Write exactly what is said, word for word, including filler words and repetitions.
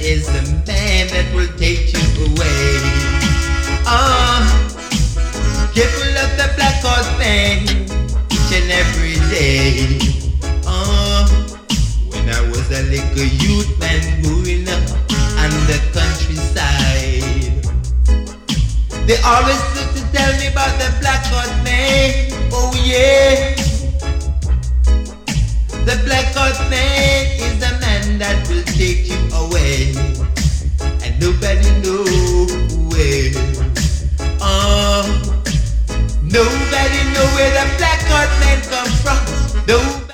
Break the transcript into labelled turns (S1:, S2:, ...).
S1: is the man that will take you away. Oh, careful of the black horse man each and every day. Oh, when I was a little youth man growing up on the countryside, they always used to tell me about the black horse man. Oh yeah, the black horse man is the man that will take you away, and nobody knows where. Oh, nobody know where the black horse man come from. Nobody